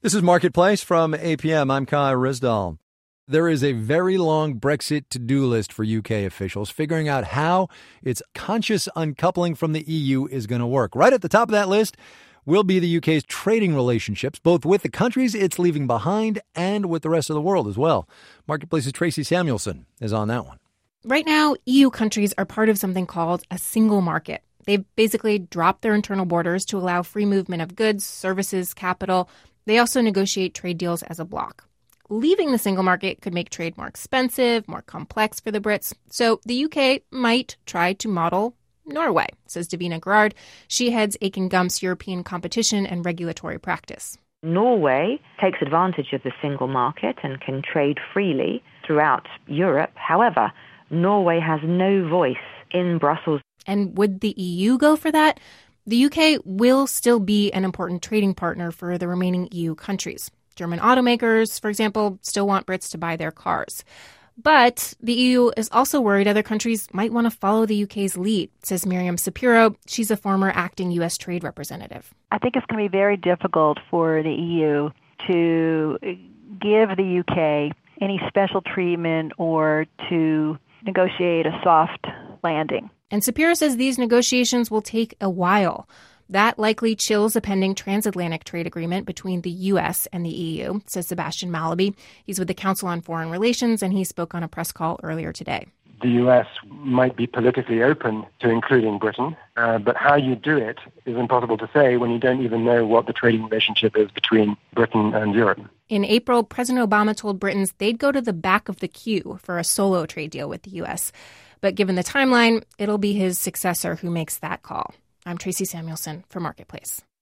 This is Marketplace from APM. I'm Kai Risdal. There is a very long Brexit to-do list for UK officials, figuring out how its conscious uncoupling from the EU is going to work. Right at the top of that list will be the UK's trading relationships, both with the countries it's leaving behind and with the rest of the world as well. Marketplace's Tracy Samuelson is on that one. Right now, EU countries are part of something called a single market. They've basically dropped their internal borders to allow free movement of goods, services, capital. They also negotiate trade deals as a bloc. Leaving the single market could make trade more expensive, more complex for the Brits. So the UK might try to model Norway, says Davina Gerard. She heads Aiken Gump's European competition and regulatory practice. Norway takes advantage of the single market and can trade freely throughout Europe. However, Norway has no voice in Brussels. And would the EU go for that? The UK will still be an important trading partner for the remaining EU countries. German automakers, for example, still want Brits to buy their cars. But the EU is also worried other countries might want to follow the UK's lead, says Miriam Sapiro. She's a former acting U.S. trade representative. I think it's going to be very difficult for the EU to give the UK any special treatment or to negotiate a soft landing. And Sapiro says these negotiations will take a while. That likely chills a pending transatlantic trade agreement between the U.S. and the EU, says Sebastian Mallaby. He's with the Council on Foreign Relations, and he spoke on a press call earlier today. The U.S. might be politically open to including Britain, but how you do it is impossible to say when you don't even know what the trading relationship is between Britain and Europe. In April, President Obama told Britons they'd go to the back of the queue for a solo trade deal with the U.S. But given the timeline, it'll be his successor who makes that call. I'm Tracy Samuelson for Marketplace.